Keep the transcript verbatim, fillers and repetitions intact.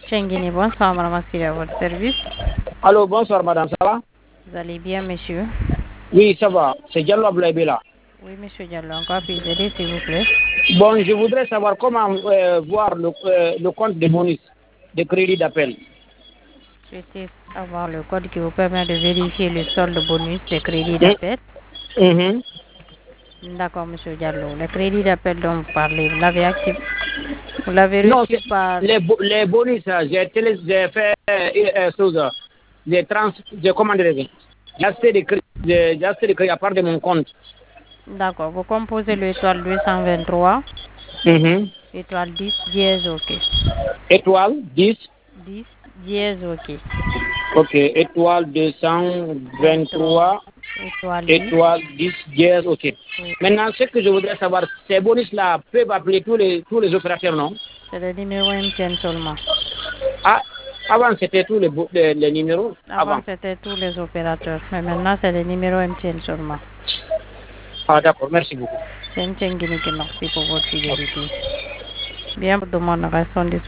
Chengini, bonsoir, madame Assiri, à votre service. Allô, bonsoir madame, ça va? Vous allez bien, monsieur? Oui, ça va. C'est Diallo Abdoulaye là. Oui, monsieur Diallo, encore puis aider, s'il vous plaît. Bon, je voudrais savoir comment euh, voir le, euh, le compte de bonus, de crédit d'appel. Souhaitez avoir le code qui vous permet de vérifier le solde bonus des crédits Mm d'appel. -hmm. D'accord, monsieur Diallo. Le crédit d'appel dont vous parlez, vous l'avez activé? Vous l'avez Non, reçu par... les, les bonus, j'ai fait euh, chose, j'ai trans, j'ai commandé, j'ai acheté des crédits, j'ai acheté des crédits à part de mon compte. D'accord, vous composez l'étoile deux cent vingt-trois, Mm -hmm. étoile dix, dièse, ok. Étoile dix. dix, dièse, ok. Ok, étoile deux cent vingt-trois, étoile dix. étoile dix, dièse, ok. Oui. Maintenant, ce que je voudrais savoir, ces bonus-là peuvent appeler tous les, tous les opérateurs, non? C'est le numéro M T N seulement. Ah, avant, c'était tous les, les, les numéros. Avant, Avant. c'était tous les opérateurs. Mais maintenant, c'est le numéro M T N seulement. Ah, d'accord, merci beaucoup. C'est M T N Guinée qui merci pour votre fidélité. Bien, pour demander restons disponibles.